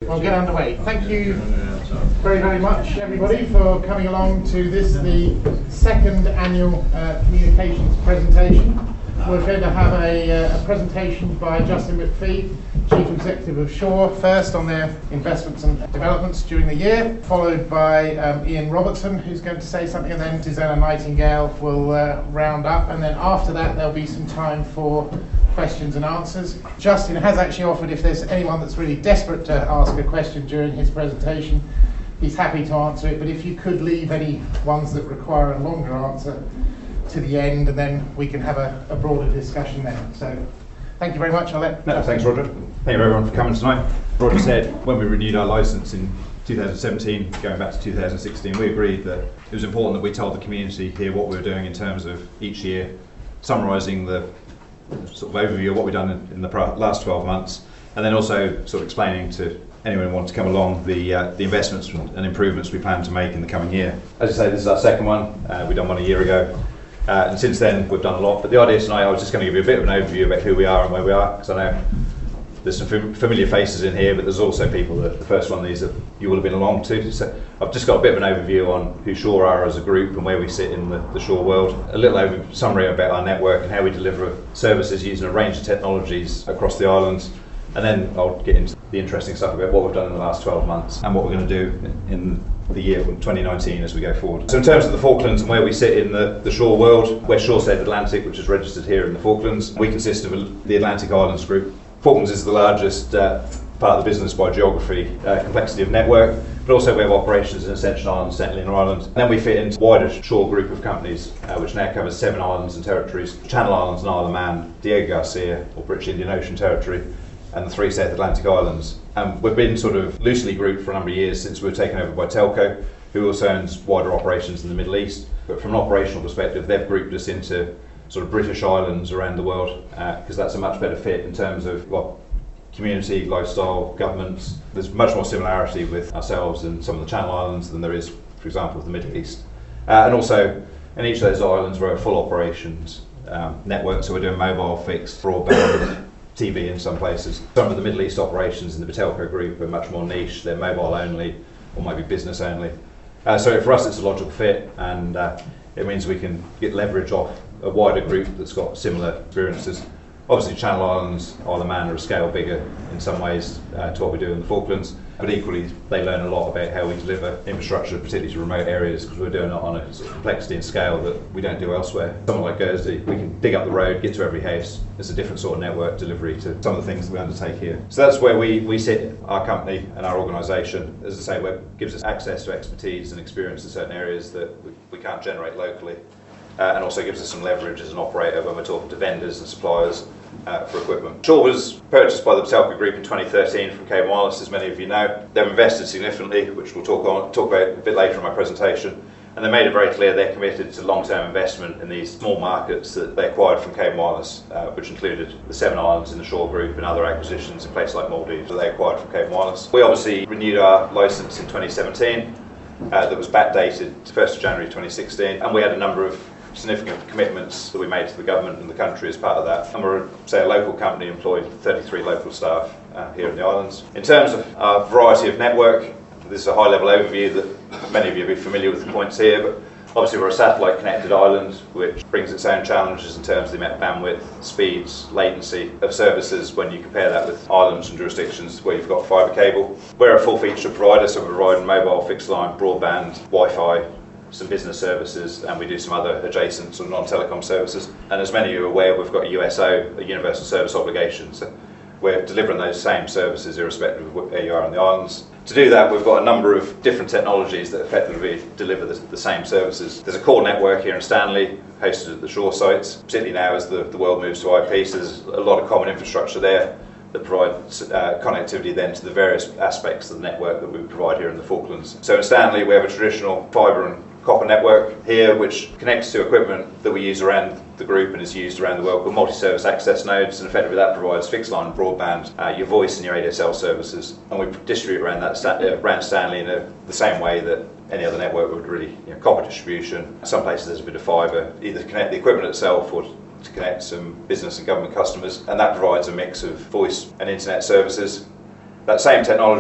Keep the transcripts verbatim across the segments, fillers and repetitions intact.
we'll get underway. Thank you very, very much, everybody, for coming along to this, the second annual uh, communications presentation. We're going to have a, uh, a presentation by Justin McPhee, Chief Executive of Shaw, first on their investments and developments during the year, followed by um, Ian Robertson, who's going to say something, and then Susanna Nightingale will uh, round up, and then after that there'll be some time for questions and answers. Justin has actually offered, if there's anyone that's really desperate to ask a question during his presentation, he's happy to answer it, but if you could leave any ones that require a longer answer to the end, and then we can have a, a broader discussion then. So thank you very much. I'll let no, thanks, Roger. Thank you everyone for coming tonight. Roger said when we renewed our licence in two thousand seventeen, going back to two thousand sixteen, we agreed that it was important that we told the community here what we were doing in terms of each year, summarising the sort of overview of what we've done in, in the last twelve months, and then also sort of explaining to anyone who wants to come along the uh, the investments and improvements we plan to make in the coming year. As I say, this is our second one. Uh, we've done one a year ago. Uh, and since then we've done a lot, but the idea tonight, I was just going to give you a bit of an overview about who we are and where we are, because I know there's some fam familiar faces in here, but there's also people that the first one of these that you will have been along to. So I've just got a bit of an overview on who Shaw are as a group and where we sit in the, the Shaw world. A little over summary about our network and how we deliver services using a range of technologies across the islands. And then I'll get into the interesting stuff about what we've done in the last twelve months and what we're going to do in the year twenty nineteen as we go forward. So in terms of the Falklands and where we sit in the, the Shaw world, we're Shoreside Atlantic, which is registered here in the Falklands. We consist of the Atlantic Islands Group. Falklands is the largest uh, part of the business by geography, uh, complexity of network, but also we have operations in Ascension Island, Saint Helena Island. And then we fit into a wider Shaw group of companies, uh, which now covers seven islands and territories: Channel Islands and Isle of Man, Diego Garcia, or British Indian Ocean Territory, and the three South Atlantic Islands. And we've been sort of loosely grouped for a number of years since we were taken over by Telco, who also owns wider operations in the Middle East. But from an operational perspective, they've grouped us into sort of British islands around the world, because uh, that's a much better fit in terms of well, community, lifestyle, governments. There's much more similarity with ourselves and some of the Channel Islands than there is, for example, with the Middle East. Uh, and also, in each of those islands, we're a full operations um, network, so we're doing mobile, fixed, broadband, T V in some places. Some of the Middle East operations in the Batelco group are much more niche. They're mobile only, or maybe business only. Uh, so for us, it's a logical fit, and uh, it means we can get leverage off a wider group that's got similar experiences. Obviously, Channel Islands, Isle of Man are a scale bigger in some ways uh, to what we do in the Falklands, but equally they learn a lot about how we deliver infrastructure, particularly to remote areas, because we're doing it on a sort of complexity and scale that we don't do elsewhere. Someone like Guernsey, we can dig up the road, get to every house. It's a different sort of network delivery to some of the things that we undertake here. So that's where we, we sit, our company and our organisation. As I say, it gives us access to expertise and experience in certain areas that we, we can't generate locally, uh, and also gives us some leverage as an operator when we're talking to vendors and suppliers Uh, for equipment. Shaw was purchased by the Batelco Group in twenty thirteen from Cable Wireless, as many of you know. They've invested significantly, which we'll talk on talk about a bit later in my presentation, and they made it very clear they're committed to long-term investment in these small markets that they acquired from Cable Wireless, uh, which included the seven islands in the Shaw Group and other acquisitions in places like Maldives that they acquired from Cable Wireless. We obviously renewed our licence in twenty seventeen, uh, that was backdated to first of January twenty sixteen, and we had a number of significant commitments that we made to the government and the country as part of that. And we're, say, a local company, employed thirty-three local staff uh, here in the islands. In terms of our variety of network, this is a high-level overview that many of you will be familiar with the points here, but obviously we're a satellite-connected island, which brings its own challenges in terms of the amount of bandwidth, speeds, latency of services when you compare that with islands and jurisdictions where you've got fibre cable. We're a full-feature provider, so we provide mobile, fixed line, broadband, Wi-Fi, some business services, and we do some other adjacent sort of non-telecom services. And as many of you are aware, we've got a U S O, a Universal Service Obligation, so we're delivering those same services irrespective of where you are on the islands. To do that, we've got a number of different technologies that effectively deliver the, the same services. There's a core network here in Stanley, hosted at the Shaw sites, particularly now as the, the world moves to I P, so there's a lot of common infrastructure there that provide uh, connectivity then to the various aspects of the network that we provide here in the Falklands. So in Stanley, we have a traditional fibre and copper network here, which connects to equipment that we use around the group and is used around the world called multi-service access nodes, and effectively that provides fixed line broadband, uh, your voice and your A D S L services, and we distribute around that uh, around Stanley in a, the same way that any other network would really, you know, copper distribution. Some places there's a bit of fibre, either to connect the equipment itself or to connect some business and government customers, and that provides a mix of voice and internet services. That same technology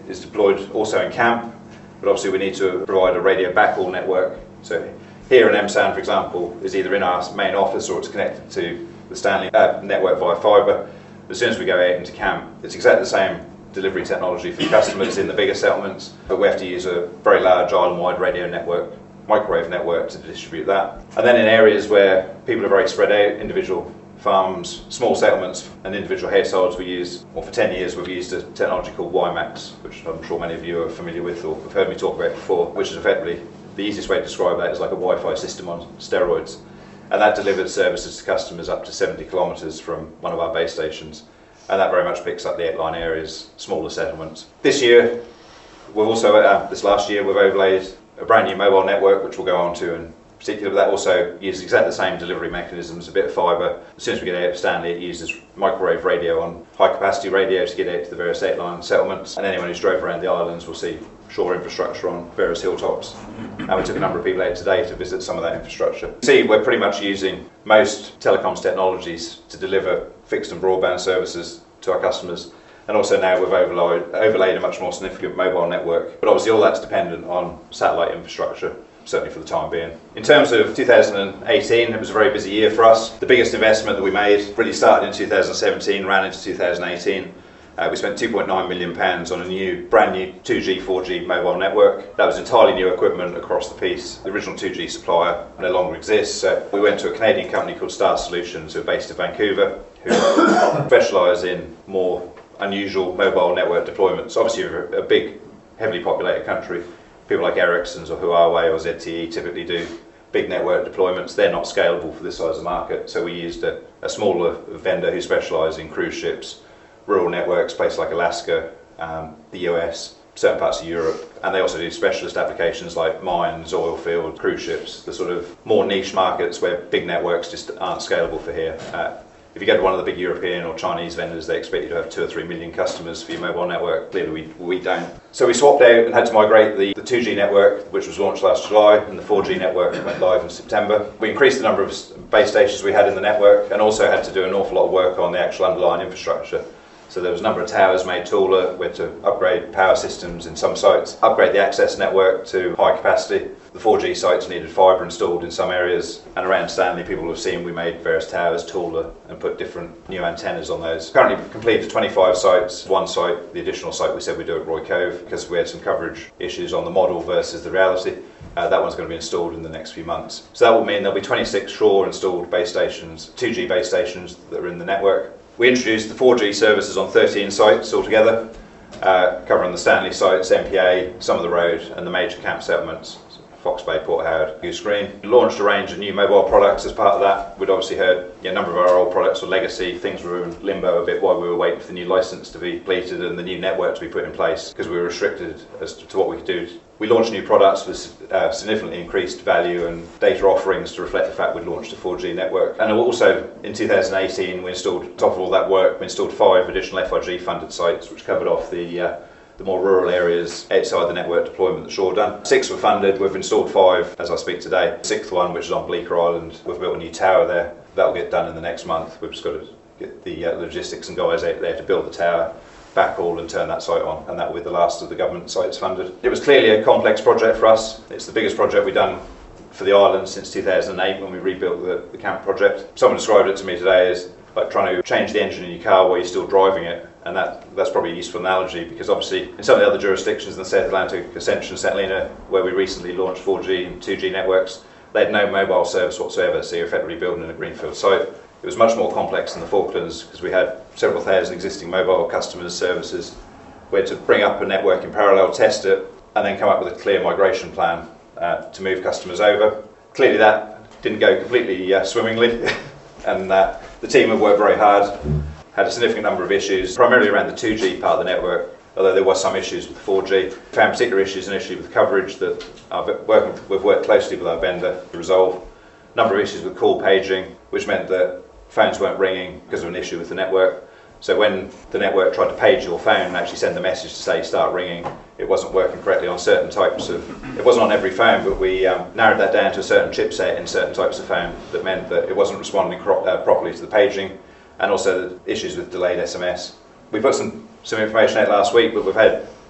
is deployed also in camp, but obviously we need to provide a radio backhaul network. So here in M SAN, for example, is either in our main office or it's connected to the Stanley uh, network via fibre. As soon as we go out into camp, it's exactly the same delivery technology for the customers in the bigger settlements, but we have to use a very large island-wide radio network, microwave network to distribute that. And then in areas where people are very spread out, individual farms, small settlements and individual households, we use, or for ten years we've used a technology called WiMAX, which I'm sure many of you are familiar with or have heard me talk about before, which is effectively, the easiest way to describe that is like a Wi-Fi system on steroids. And that delivers services to customers up to seventy kilometres from one of our base stations. And that very much picks up the outlying areas, smaller settlements. This year, we've also, uh, this last year, we've overlaid a brand new mobile network, which we'll go on to in particular, but that also uses exactly the same delivery mechanisms, a bit of fibre. As soon as we get out of Stanley, it uses microwave radio on high capacity radio to get out to the various outlying settlements. And anyone who's drove around the islands will see shore infrastructure on various hilltops. And we took a number of people out today to visit some of that infrastructure. See, we're pretty much using most telecoms technologies to deliver fixed and broadband services to our customers. And also now we've overlaid, overlaid a much more significant mobile network. But obviously all that's dependent on satellite infrastructure, certainly for the time being. In terms of two thousand eighteen, it was a very busy year for us. The biggest investment that we made really started in two thousand seventeen, ran into two thousand eighteen. Uh, we spent two point nine million pounds on a new, brand new two G, four G mobile network. That was entirely new equipment across the piece. The original two G supplier no longer exists. So we went to a Canadian company called Star Solutions, who are based in Vancouver, who specialise in more unusual mobile network deployments. Obviously, we're a big, heavily populated country. People like Ericsson's or Huawei or Z T E typically do big network deployments. They're not scalable for this size of market, so we used a, a smaller vendor who specialised in cruise ships, rural networks, places like Alaska, um, the U S, certain parts of Europe, and they also do specialist applications like mines, oil field, cruise ships, the sort of more niche markets where big networks just aren't scalable for here. Uh, if you go to one of the big European or Chinese vendors, they expect you to have two or three million customers for your mobile network. Clearly we, we don't. So we swapped out and had to migrate the, the two G network, which was launched last July, and the four G network went live in September. We increased the number of base stations we had in the network and also had to do an awful lot of work on the actual underlying infrastructure. So there was a number of towers made taller. We had to upgrade power systems in some sites, upgrade the access network to high capacity. The four G sites needed fibre installed in some areas, and around Stanley people have seen we made various towers taller and put different new antennas on those. Currently we've completed twenty-five sites. One site, the additional site we said we'd do at Roy Cove, because we had some coverage issues on the model versus the reality. Uh, that one's going to be installed in the next few months. So that will mean there'll be twenty-six shore installed base stations, two G base stations that are in the network. We introduced the four G services on thirteen sites altogether, uh, covering the Stanley sites, M P A, some of the road, and the major camp settlements, Fox Bay, Port Howard, Goose Green. We launched a range of new mobile products as part of that. We'd obviously heard yeah, a number of our old products were legacy, things were in limbo a bit while we were waiting for the new licence to be completed and the new network to be put in place, because we were restricted as to what we could do. We launched new products with uh, significantly increased value and data offerings to reflect the fact we'd launched a four G network. And also in two thousand eighteen, we installed, on top of all that work, we installed five additional F I G funded sites, which covered off the uh, the more rural areas outside the network deployment that Shore done. Six were funded, we've installed five as I speak today. The sixth one, which is on Bleaker Island, we've built a new tower there. That'll get done in the next month. We've just got to get the uh, logistics and guys out there to build the tower, backhaul and turn that site on, and that will be the last of the government sites funded. It was clearly a complex project for us. It's the biggest project we've done for the island since two thousand eight when we rebuilt the, the camp project. Someone described it to me today as like trying to change the engine in your car while you're still driving it. And that, that's probably a useful analogy, because obviously in some of the other jurisdictions in the South Atlantic, Ascension, Saint Helena, where we recently launched four G and two G networks, they had no mobile service whatsoever, so you're effectively building in a greenfield site. It was much more complex in the Falklands because we had several thousand existing mobile customers, services. We had to bring up a network in parallel, test it, and then come up with a clear migration plan uh, to move customers over. Clearly that didn't go completely uh, swimmingly, and uh, the team have worked very hard. Had a significant number of issues, primarily around the two G part of the network, although there was some issues with the four G. Found particular issues initially with coverage that are working, we've worked closely with our vendor to resolve. A number of issues with call paging, which meant that phones weren't ringing because of an issue with the network. So when the network tried to page your phone and actually send the message to say start ringing, it wasn't working correctly on certain types of, it wasn't on every phone, but we um, narrowed that down to a certain chipset in certain types of phone that meant that it wasn't responding uh, properly to the paging, and also the issues with delayed S M S. We put some, some information out last week, but we've had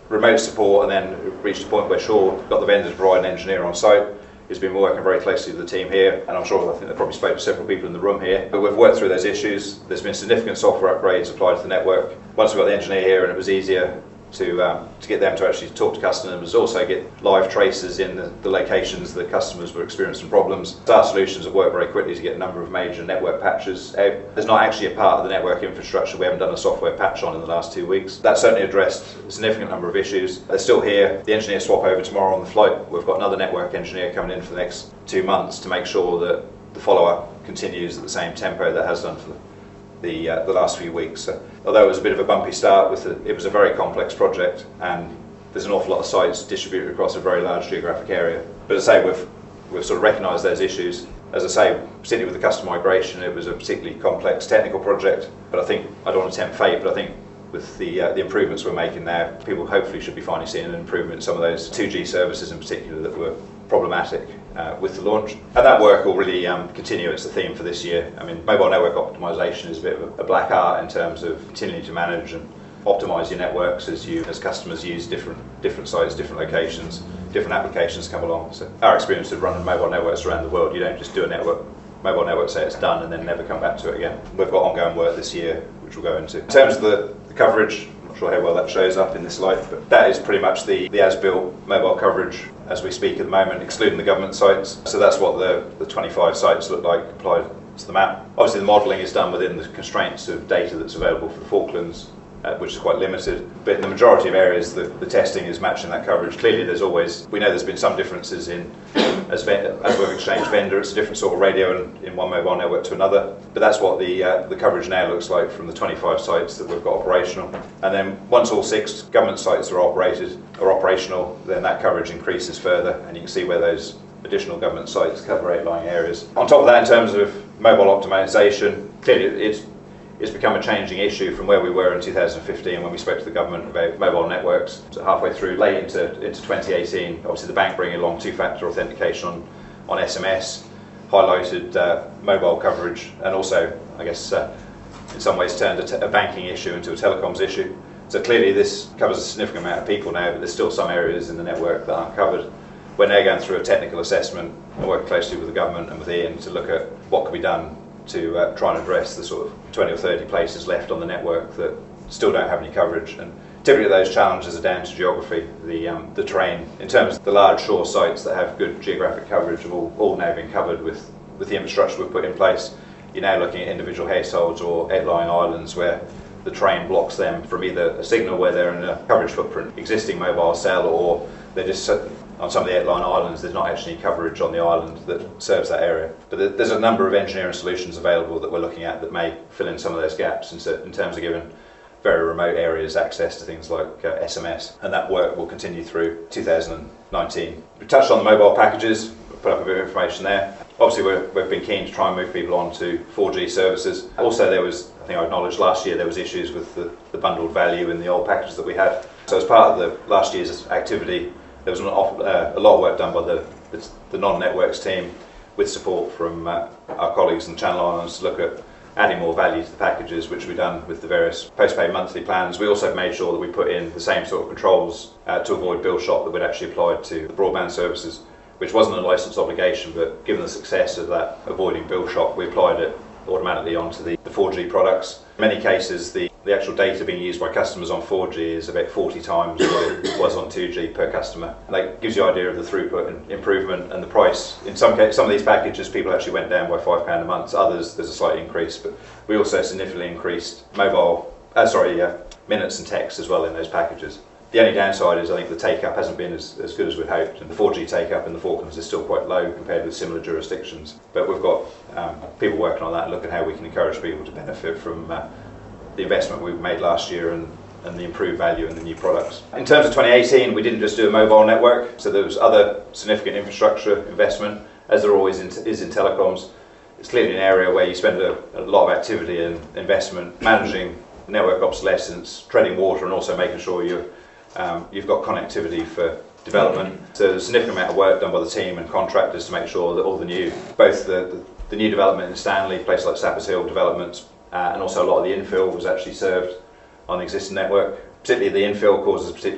remote support, and then reached a point where Shaw got the vendor to provide an engineer on site. He's been working very closely with the team here, and I'm sure, I think they probably spoke to several people in the room here. But we've worked through those issues. There's been significant software upgrades applied to the network. Once we got the engineer here, and it was easier to um, to get them to actually talk to customers, also get live traces in the, the locations that customers were experiencing problems. Our solutions have worked very quickly to get a number of major network patches out. There's not actually a part of the network infrastructure we haven't done a software patch on in the last two weeks. That certainly addressed a significant number of issues. They're still here. The engineer swap over tomorrow on the flight. We've got another network engineer coming in for the next two months to make sure that the follow-up continues at the same tempo that has done for the the, uh, the last few weeks. So, although it was a bit of a bumpy start, with the, it was a very complex project, and there's an awful lot of sites distributed across a very large geographic area. But as I say, we've, we've sort of recognised those issues. As I say, particularly with the customer migration, it was a particularly complex technical project, but I think, I don't want to tempt fate, but I think with the, uh, the improvements we're making there, people hopefully should be finally seeing an improvement in some of those two G services in particular that were problematic uh, with the launch. And that work will really um, continue. It's the theme for this year. I mean, mobile network optimization is a bit of a black art in terms of continuing to manage and optimize your networks as you, as customers use different different sites, different locations, different applications come along. So our experience of running mobile networks around the world, you don't just do a network mobile network, say it's done, and then never come back to it again. We've got ongoing work this year, which we'll go into. In terms of the, the coverage, I'm not sure how well that shows up in this slide, but that is pretty much the, the as-built mobile coverage as we speak at the moment, excluding the government sites. So that's what the, the twenty-five sites look like applied to the map. Obviously the modelling is done within the constraints of data that's available for the Falklands, Uh, which is quite limited, but in the majority of areas the, the testing is matching that coverage. Clearly there's always, we know there's been some differences in, as, as we've exchanged vendor, it's a different sort of radio in, in one mobile network to another, but that's what the, uh, the coverage now looks like from the twenty-five sites that we've got operational. And then once all six government sites are operated, are operational, then that coverage increases further, and you can see where those additional government sites cover outlying areas. On top of that, in terms of mobile optimisation, clearly it's It's become a changing issue from where we were in two thousand fifteen when we spoke to the government about mobile networks. So halfway through, late into, into twenty eighteen, obviously the bank bringing along two-factor authentication on, on S M S, highlighted uh, mobile coverage, and also, I guess, uh, in some ways turned a, t a banking issue into a telecoms issue. So clearly this covers a significant amount of people now, but there's still some areas in the network that aren't covered. We're now going through a technical assessment and working closely with the government and with Ian to look at what could be done to uh, try and address the sort of twenty or thirty places left on the network that still don't have any coverage. And typically those challenges are down to geography, the, um, the terrain. In terms of the large shore sites that have good geographic coverage have all, all now been covered with, with the infrastructure we've put in place. You're now looking at individual households or outlying islands where the terrain blocks them from either a signal where they're in a coverage footprint, existing mobile cell, or they're just on some of the outlying islands, there's not actually coverage on the island that serves that area. But there's a number of engineering solutions available that we're looking at that may fill in some of those gaps in, in terms of giving very remote areas access to things like uh, S M S. And that work will continue through two thousand nineteen. We touched on the mobile packages, put up a bit of information there. Obviously we're, we've been keen to try and move people on to four G services. Also there was, I think I acknowledged last year, there was issues with the, the bundled value in the old packages that we had. So as part of the last year's activity, there was an awful, uh, a lot of work done by the, the, the non-networks team with support from uh, our colleagues in the Channel Islands to look at adding more value to the packages, which we've done with the various postpaid monthly plans. We also made sure that we put in the same sort of controls uh, to avoid bill shock that we'd actually applied to the broadband services, which wasn't a licence obligation, but given the success of that avoiding bill shock, we applied it automatically onto the, the four G products. In many cases, the, the actual data being used by customers on four G is about forty times what it was on two G per customer. And that gives you an idea of the throughput and improvement, and the price. In some cases, some of these packages, people actually went down by five pounds a month. Others, there's a slight increase, but we also significantly increased mobile, uh, sorry, uh, minutes and text as well in those packages. The only downside is I think the take-up hasn't been as, as good as we'd hoped, and the four G take-up in the Falklands is still quite low compared with similar jurisdictions. But we've got um, people working on that and looking at how we can encourage people to benefit from uh, the investment we made last year and, and the improved value in the new products. In terms of twenty eighteen, we didn't just do a mobile network, so there was other significant infrastructure investment, as there always is in telecoms. It's clearly an area where you spend a, a lot of activity and investment managing network obsolescence, treading water, and also making sure you're Um, you've got connectivity for development. So there's a significant amount of work done by the team and contractors to make sure that all the new, both the, the, the new development in Stanley, places like Sappers Hill developments, uh, and also a lot of the infill was actually served on the existing network. Particularly the infill causes particular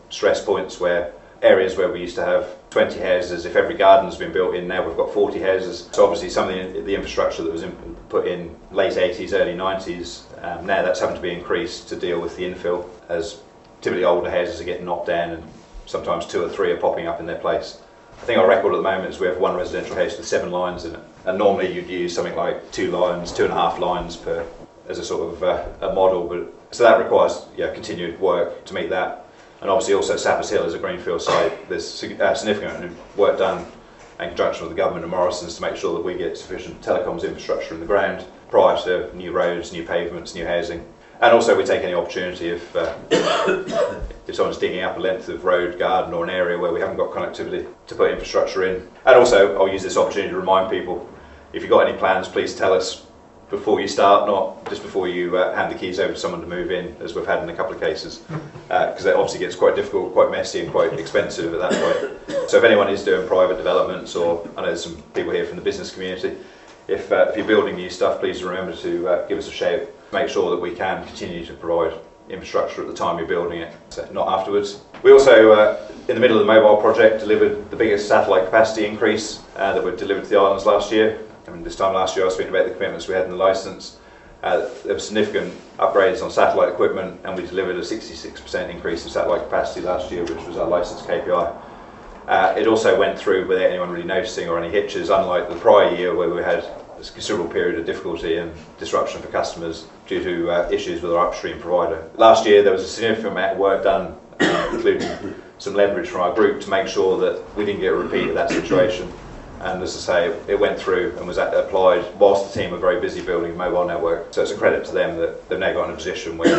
stress points where areas where we used to have twenty houses, if every garden's been built in, now we've got forty houses. So obviously some of the, the infrastructure that was in, put in late eighties, early nineties, um, now that's having to be increased to deal with the infill, as typically older houses are getting knocked down and sometimes two or three are popping up in their place. I think our record at the moment is we have one residential house with seven lines in it, and normally you'd use something like two lines, two and a half lines per, as a sort of uh, a model, but so that requires yeah, continued work to meet that. And obviously also Sappers Hill is a greenfield site. There's uh, significant work done in conjunction with the government and Morrison's to make sure that we get sufficient telecoms infrastructure in the ground prior to new roads, new pavements, new housing. And also we take any opportunity if, uh, if someone's digging up a length of road, garden or an area where we haven't got connectivity to put infrastructure in. And also I'll use this opportunity to remind people, if you've got any plans, please tell us before you start, not just before you uh, hand the keys over to someone to move in, as we've had in a couple of cases, because uh, it obviously gets quite difficult, quite messy and quite expensive at that point. So if anyone is doing private developments, or I know there's some people here from the business community, if, uh, if you're building new stuff, please remember to uh, give us a shout, make sure that we can continue to provide infrastructure at the time you're building it, so not afterwards. We also, uh, in the middle of the mobile project, delivered the biggest satellite capacity increase uh, that we've delivered to the islands last year. I mean, this time last year I was speaking about the commitments we had in the licence. Uh, there were significant upgrades on satellite equipment, and we delivered a sixty-six percent increase in satellite capacity last year, which was our licence K P I. Uh, it also went through without anyone really noticing or any hitches, unlike the prior year where we had a considerable period of difficulty and disruption for customers due to uh, issues with our upstream provider. Last year there was a significant amount of work done, uh, including some leverage from our group to make sure that we didn't get a repeat of that situation. And as I say, it went through and was applied whilst the team were very busy building a mobile network. So it's a credit to them that they've now got in a position where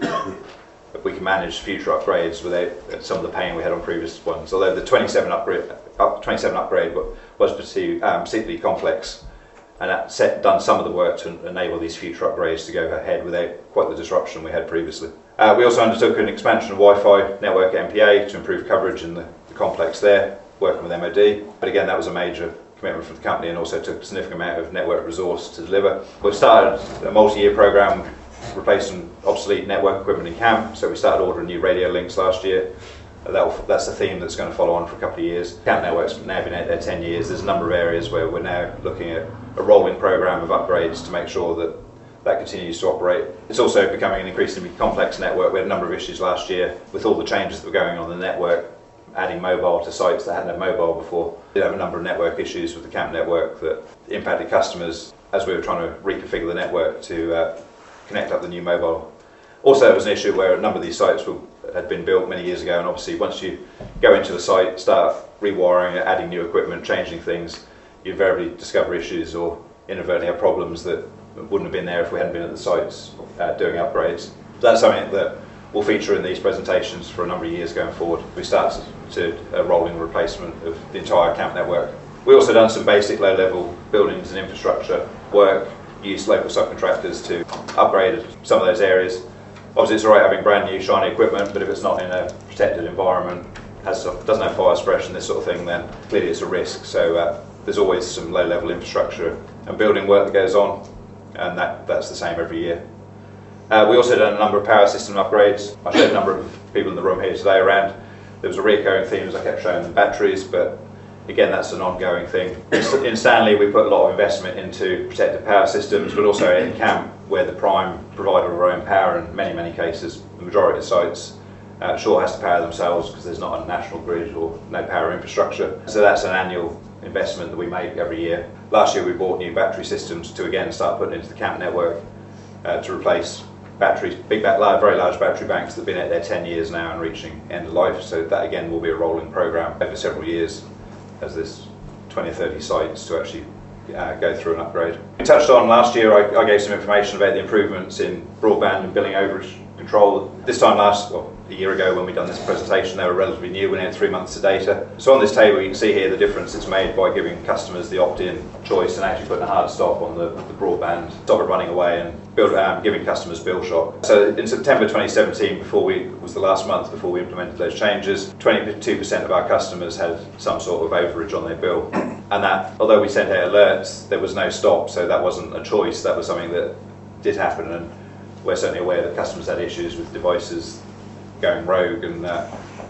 we can manage future upgrades without some of the pain we had on previous ones. Although the twenty-seven upgrade, up, twenty-seven upgrade was particularly, um, particularly complex, and that set, done some of the work to enable these future upgrades to go ahead without quite the disruption we had previously. Uh, we also undertook an expansion of Wi-Fi network at M P A to improve coverage in the, the complex there, working with M O D, but again that was a major commitment from the company and also took a significant amount of network resource to deliver. We've started a multi-year programme replacing obsolete network equipment in camp, so we started ordering new radio links last year. That that's a theme that's going to follow on for a couple of years. Camp network's now been out there ten years. There's a number of areas where we're now looking at a rolling programme of upgrades to make sure that that continues to operate. It's also becoming an increasingly complex network. We had a number of issues last year with all the changes that were going on in the network, adding mobile to sites that hadn't had mobile before. We did have a number of network issues with the camp network that impacted customers as we were trying to reconfigure the network to uh, connect up the new mobile. Also, it was an issue where a number of these sites were, had been built many years ago, and obviously once you go into the site, start rewiring it, adding new equipment, changing things, you invariably discover issues or inadvertently have problems that wouldn't have been there if we hadn't been at the sites uh, doing upgrades. That's something that will feature in these presentations for a number of years going forward. We start to a rolling replacement of the entire camp network. We also done some basic low-level buildings and infrastructure work, used local subcontractors to upgrade some of those areas. Obviously it's alright having brand new shiny equipment, but if it's not in a protected environment, has, doesn't have fire suppression, this sort of thing, then clearly it's a risk. So uh, there's always some low-level infrastructure and building work that goes on, and that, that's the same every year. Uh, we also done a number of power system upgrades. I showed a number of people in the room here today around. There was a recurring theme as I kept showing the batteries, but again that's an ongoing thing. In Stanley we put a lot of investment into protected power systems, but also in camp where the prime provider of our own power in many, many cases, the majority of sites, uh, Shaw has to power themselves because there's not a national grid or no power infrastructure. So that's an annual investment that we make every year. Last year we bought new battery systems to again start putting into the camp network uh, to replace batteries, big, very large battery banks that have been out there ten years now and reaching end of life. So that again will be a rolling programme over several years as this twenty or thirty sites to actually uh, go through an upgrade. We touched on last year, I, I gave some information about the improvements in broadband and billing overage control. This time last, well, a year ago when we done this presentation, they were relatively new, we had three months of data. So on this table you can see here the difference it's made by giving customers the opt-in choice and actually putting a hard stop on the, the broadband, stop it running away, and build, um, giving customers bill shock. So in September twenty seventeen, before we was the last month before we implemented those changes, twenty-two percent of our customers had some sort of overage on their bill. And that, although we sent out alerts, there was no stop, so that wasn't a choice, that was something that did happen, and we're certainly aware that customers had issues with devices going rogue and uh,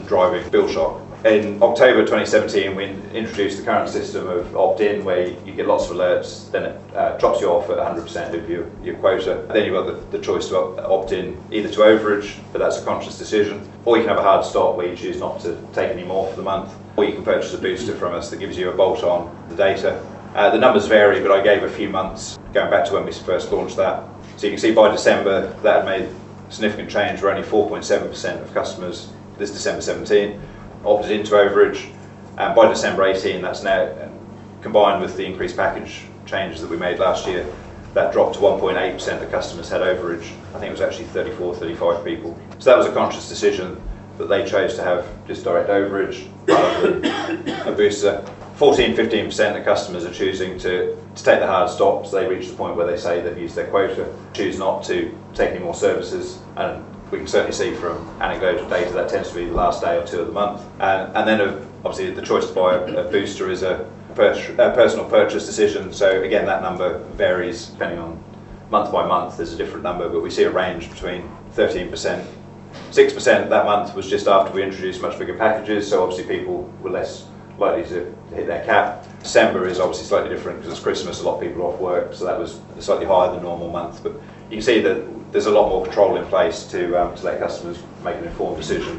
driving bill shock. In October twenty seventeen, we introduced the current system of opt-in, where you get lots of alerts, then it uh, drops you off at one hundred percent of your, your quota. Then you've got the, the choice to opt-in either to overage, but that's a conscious decision, or you can have a hard stop where you choose not to take any more for the month, or you can purchase a booster from us that gives you a bolt on the data. Uh, the numbers vary, but I gave a few months going back to when we first launched that. So you can see by December that had made a significant change, where only four point seven percent of customers this December seventeen opted into overage, and by December eighteen, that's now, combined with the increased package changes that we made last year, that dropped to one point eight percent of customers had overage. I think it was actually thirty-four, thirty-five people. So that was a conscious decision that they chose to have just direct overage rather than a booster. fourteen, fifteen percent of customers are choosing to, to take the hard stop, so they reach the point where they say they've used their quota, choose not to take any more services, and we can certainly see from anecdotal data that tends to be the last day or two of the month. And, and then uh, obviously the choice to buy a, a booster is a, pers a personal purchase decision, so again that number varies depending on month by month. There's a different number, but we see a range between thirteen percent, six percent that month was just after we introduced much bigger packages, so obviously people were less likely to hit their cap. December is obviously slightly different because it's Christmas, a lot of people are off work, so that was a slightly higher than normal month. But you can see that there's a lot more control in place to, um, to let customers make an informed decision.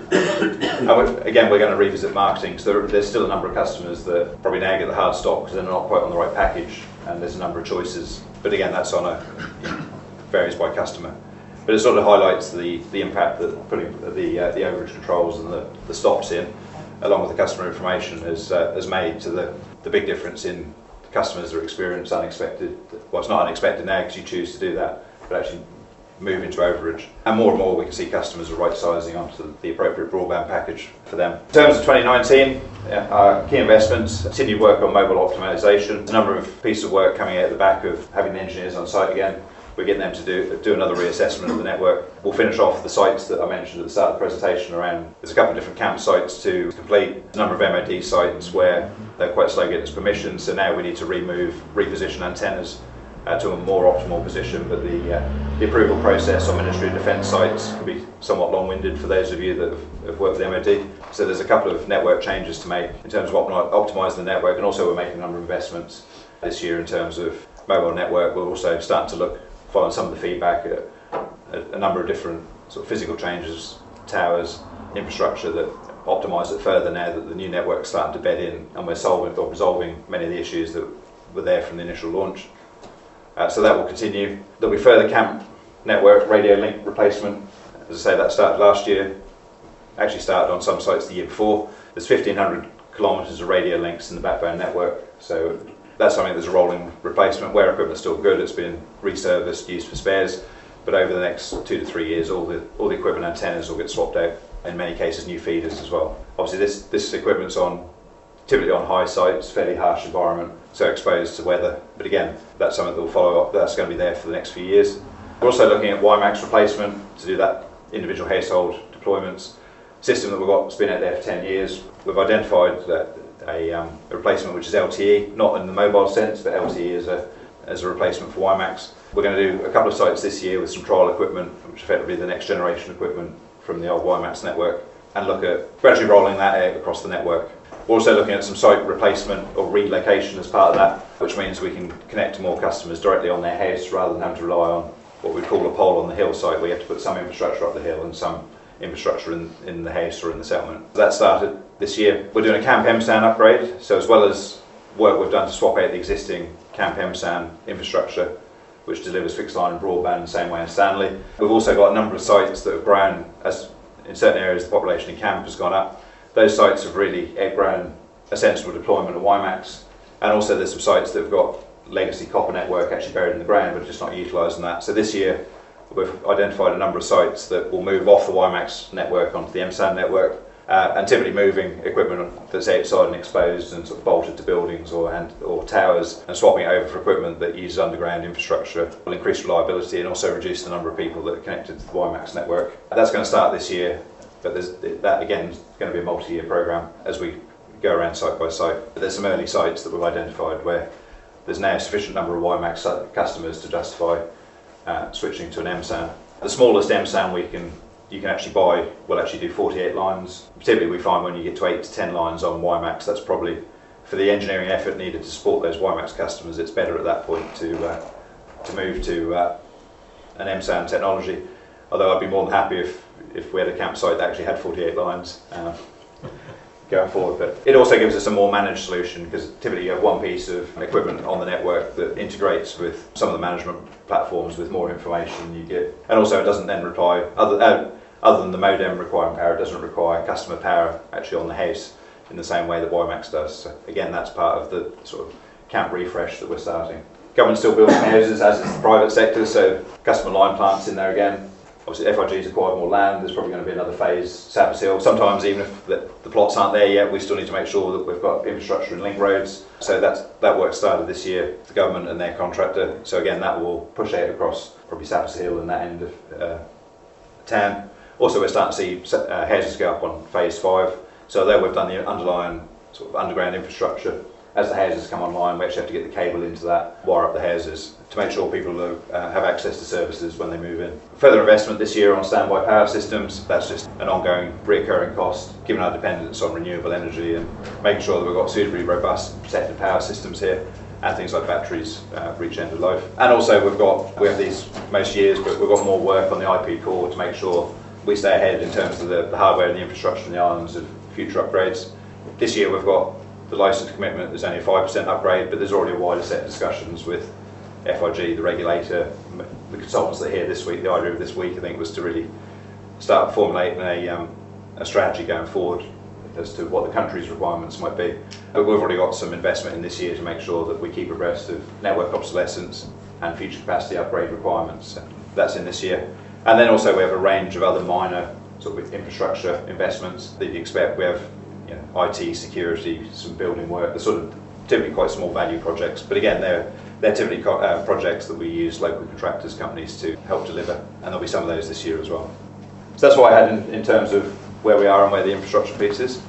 And we're, again, we're going to revisit marketing, so there, there's still a number of customers that probably now get the hard stop because they're not quite on the right package, and there's a number of choices. But again, that's on a, you know, varies by customer. But it sort of highlights the, the impact that putting the, uh, the overage controls and the, the stops in, along with the customer information, has, uh, has made to the, the big difference in customers that experience unexpected, well, it's not unexpected now because you choose to do that, but actually move into overage. And more and more we can see customers are right sizing onto the appropriate broadband package for them. In terms of twenty nineteen, yeah, our key investments, continued work on mobile optimization, a number of pieces of work coming out the back of having the engineers on site again. We're getting them to do, do another reassessment of the network. We'll finish off the sites that I mentioned at the start of the presentation around, there's a couple of different campsites to complete, a number of M O D sites where they're quite slow getting us permission, so now we need to remove, reposition antennas uh, to a more optimal position, but the, uh, the approval process on Ministry of Defence sites can be somewhat long-winded for those of you that have, have worked with M O D. So there's a couple of network changes to make in terms of optimising the network, and also we're making a number of investments this year in terms of mobile network. We're also starting to look, following some of the feedback, at a, a number of different sort of physical changes, towers, infrastructure that optimise it further now that the new network's starting to bed in, and we're solving or resolving many of the issues that were there from the initial launch. Uh, so that will continue. There'll be further camp network radio link replacement. As I say, that started last year, actually started on some sites the year before. There's fifteen hundred kilometres of radio links in the backbone network, so that's something that's a rolling replacement. Where equipment's still good, it's been reserviced, used for spares, but over the next two to three years, all the all the equipment antennas will get swapped out. In many cases, new feeders as well. Obviously, this this equipment's on typically on high sites, fairly harsh environment, so exposed to weather. But again, that's something that will follow up. That's going to be there for the next few years. We're also looking at WiMAX replacement to do that individual household deployments. System that we've got has been out there for ten years. We've identified that A, um, a replacement which is L T E, not in the mobile sense, but L T E as a, as a replacement for WiMAX. We're going to do a couple of sites this year with some trial equipment, which effectively the next generation equipment from the old WiMAX network, and look at gradually rolling that out across the network. We're also looking at some site replacement or relocation as part of that, which means we can connect to more customers directly on their house rather than having to rely on what we call a pole on the hill site, where you have to put some infrastructure up the hill and some infrastructure in, in the house or in the settlement. That started this year. We're doing a Camp M SAN upgrade, so as well as work we've done to swap out the existing Camp M SAN infrastructure, which delivers fixed line and broadband the same way as Stanley, we've also got a number of sites that have grown. As in certain areas the population in Camp has gone up, those sites have really outgrown a sensible deployment of WiMAX, and also there's some sites that have got legacy copper network actually buried in the ground but just not utilising that. So this year we've identified a number of sites that will move off the WiMAX network onto the M SAN network, uh, and typically moving equipment that's outside and exposed and sort of bolted to buildings or, and, or towers, and swapping it over for equipment that uses underground infrastructure will increase reliability and also reduce the number of people that are connected to the WiMAX network. That's going to start this year, but there's, that again is going to be a multi-year programme as we go around site by site. But there's some early sites that we've identified where there's now a sufficient number of WiMAX customers to justify Uh, switching to an M SAN. The smallest M SAN we can you can actually buy, we'll actually do forty-eight lines. Typically we find when you get to eight to ten lines on WiMAX, that's probably, for the engineering effort needed to support those WiMAX customers, it's better at that point to uh, to move to uh, an M SAN technology. Although I'd be more than happy if, if we had a campsite that actually had forty-eight lines uh, going forward. But it also gives us a more managed solution, because typically you have one piece of equipment on the network that integrates with some of the management platforms with more information you get. And also it doesn't then require, other, uh, other than the modem requiring power, it doesn't require customer power actually on the house in the same way that WiMAX does. So again, that's part of the sort of camp refresh that we're starting. Government still building houses, as is the private sector, so customer line plants in there again. Obviously F I G's acquired more land, there's probably going to be another phase, Sappers Hill. Sometimes even if the, the plots aren't there yet, we still need to make sure that we've got infrastructure and link roads. So that's, that work started this year, the government and their contractor. So again, that will push out across probably Sappers Hill and that end of uh, town. Also we're starting to see uh, houses go up on phase five. So although we've done the underlying sort of underground infrastructure, as the houses come online, we actually have to get the cable into that, wire up the houses to make sure people uh, have access to services when they move in. Further investment this year on standby power systems, that's just an ongoing recurring cost, given our dependence on renewable energy and making sure that we've got suitably robust protected power systems here, and things like batteries uh, reach end of life. And also we've got, we have these most years, but we've got more work on the I P core to make sure we stay ahead in terms of the, the hardware and the infrastructure in the islands of future upgrades. This year we've got the licence commitment, there's only a five percent upgrade, but there's already a wider set of discussions with F I G, the regulator, the consultants that are here this week. The idea of this week, I think, was to really start formulating a, um, a strategy going forward as to what the country's requirements might be. But we've already got some investment in this year to make sure that we keep abreast of network obsolescence and future capacity upgrade requirements. That's in this year. And then also we have a range of other minor sort of infrastructure investments that you expect. We have you know, I T, security, some building work, they're sort of typically quite small value projects, but again they're, they're typically co uh, projects that we use local contractors, companies to help deliver, and there'll be some of those this year as well. So that's what I had in, in terms of where we are and where the infrastructure piece is.